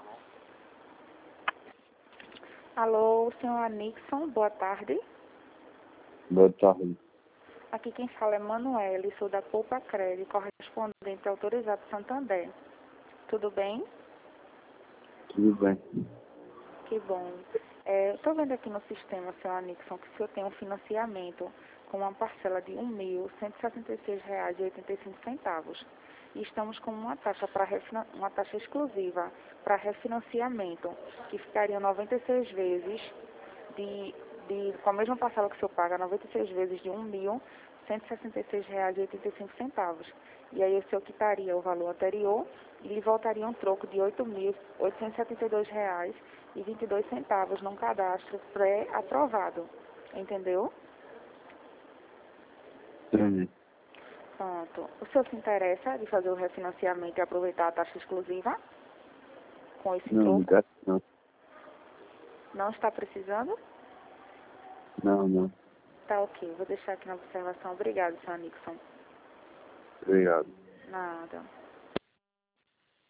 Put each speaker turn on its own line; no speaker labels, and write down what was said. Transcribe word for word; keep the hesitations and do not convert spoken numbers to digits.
Alô, senhor Anixon, boa tarde.
Boa tarde.
Aqui quem fala é Manuele, sou da Poupa Crédito, correspondente autorizado Santander. Tudo bem?
Tudo bem.
Que bom. Estou vendo aqui no sistema, senhor Anixon, que o senhor tem um financiamento com uma parcela de um mil cento e sessenta e seis reais e oitenta e cinco centavos. E estamos com uma taxa, para refina- uma taxa exclusiva para refinanciamento, que ficaria noventa e seis vezes, de, de, com a mesma parcela que o senhor paga, noventa e seis vezes de um mil cento e sessenta e seis reais e oitenta e cinco centavos. E aí o senhor quitaria o valor anterior e lhe voltaria um troco de oito mil oitocentos e setenta e dois reais e vinte e dois centavos num cadastro pré-aprovado. Entendeu?
Entendi.
Pronto. O senhor se interessa de fazer o refinanciamento e aproveitar a taxa exclusiva com esse
Não,
troco?
não.
Não está precisando?
Não, não.
Tá ok. Vou deixar aqui na observação. Obrigado, senhor Nixon.
Obrigado.
Nada.